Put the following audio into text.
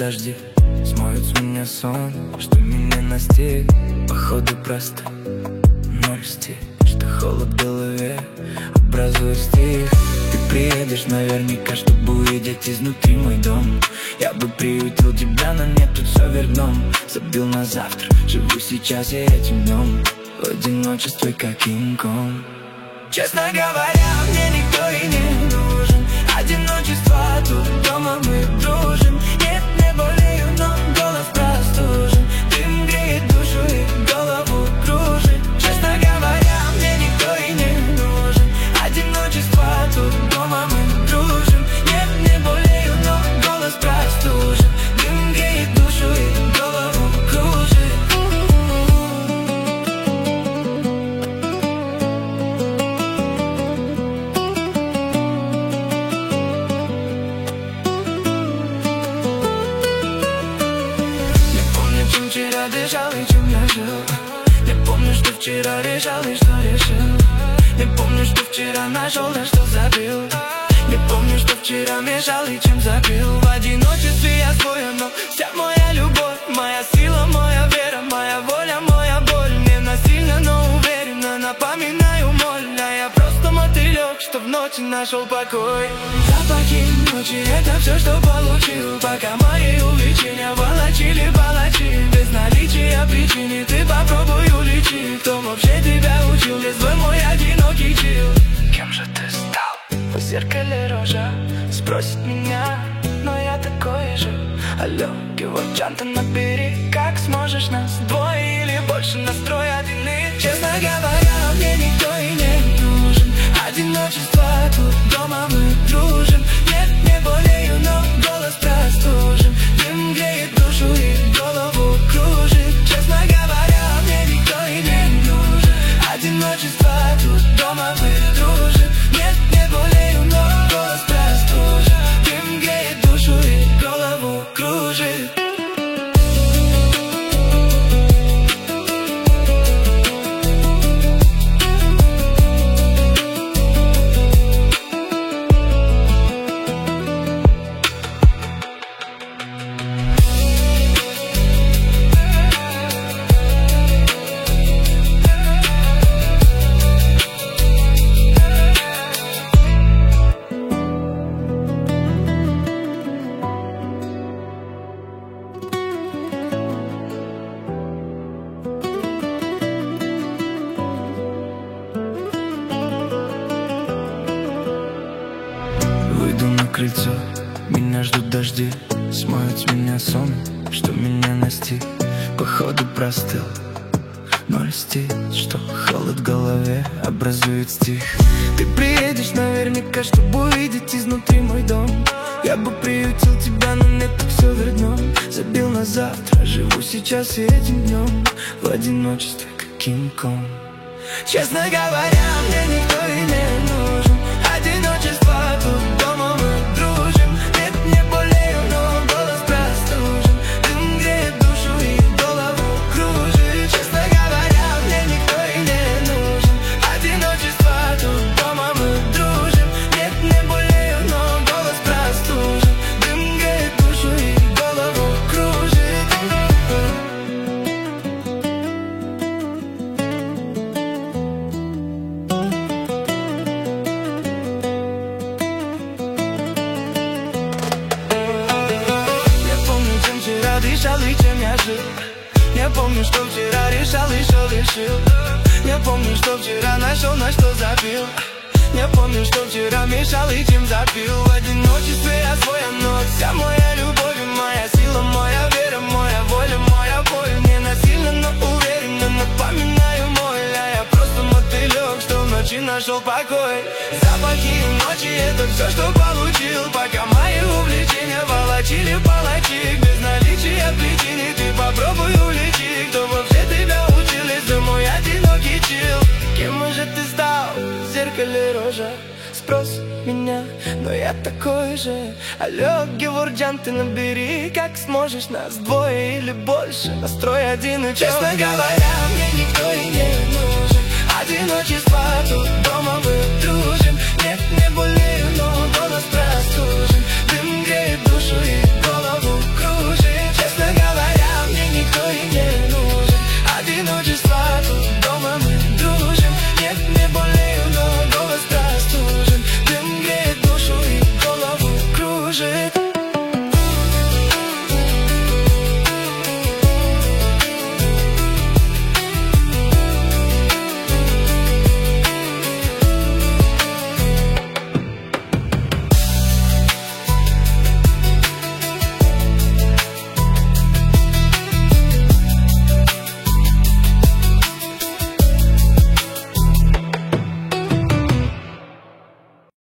дожди смоют с меня сон, что меня настиг. Походу просто ноль стиль, что холод в голове образует стих. Ты приедешь наверняка, чтобы увидеть изнутри мой дом. Я бы приютил тебя, но нет, тут все вверх дном. Забил на завтра, живу сейчас и этим днем. В одиночестве как Кинг-Конг. Честно говоря, мне никто и не нужен. Одиночество, тут дома мы дружим. Нет, не болею, но голос простужен. Дым греет душу и голову кружит. Честно говоря, мне никто и не нужен. Одиночество, тут дома мы дружим. Нет, не болею, но голос простужен. Дым греет душу и голову кружит. Вчера дышал и чем я жил. Не помню, что вчера решал и что решил. Не помню, что вчера нашел, на что забил. Не помню, что вчера мешал и чем запил. В одиночестве я свой, но вся моя любовь, моя сила, моя вера, моя воля, моя боль. Не насильно, но уверенно напоминаю моль. А я просто мотылек, что в ночи нашел покой. Запахи ночи, это все, что получил. Пока мои увлечения волочили палачи. Без наличия причины ты попробуй уличи. Кто вообще тебя учил, здесь твой мой одинокий чил. Кем же ты стал? В зеркале рожа спросит меня, но я такой же. Алло, Геворджан, ты набери, как сможешь нас двое или больше, настрой один и... Честно говоря, мне никто и не нужен. Одиночество, тут дома мы дружим. Нет, не болею, но голос простужен. Дым греет душу и голову кружит. Честно говоря, мне никто и не нужен. Одиночество, тут дома мы дружим. Нет, не болею, но голос простужен. Дым греет душу и голову кружит. Выйду на крыльцо, меня ждут дожди. Смоют с меня сон, что меня настиг. Походу простыл, ноль стиль, что холод в голове образует стих. Ты приедешь наверняка, чтобы увидеть изнутри мой дом. Я бы приютил тебя, но нет, так все вверх дном. Забил на завтра, живу сейчас и этим днем. В одиночестве как Кинг-Конг. Честно говоря, мне никто и не нужен. Одиночество, тут дома мы дружим. Нет, не болею, но голос простужен. Дым греет душу и голову кружит. Честно говоря, мне никто и не нужен. Одиночество, тут дома мы дружим. Нет, не болею, но голос простужен. Дым греет душу и голову кружит. Дышал и чем я жил. Не помню, что вчера решал и что решил. Не помню, что вчера нашел, на что забил. Не помню, что вчера мешал и чем запил. В одиночестве я свой, но вся моя любовь и моя сила, моя вера, моя воля, моя боль. Не насильно, но уверенно напоминаю моль. А я просто мотылек, что в ночи нашел покой. Запахи ночи, это все, что получил. Пока мои увлечения волочили палачи. Без наличия причины ты попробуй уличи. Кто вообще тебя учил, если мой одинокий чил? Кем же ты стал? В зеркале рожа спрос меня, но я такой же. Алло, Геворджан, ты набери, как сможешь нас двое или больше, настрой один и честно говоря, мне никто и не нужен. Одиночество, тут дома мы дружим. Нет, не более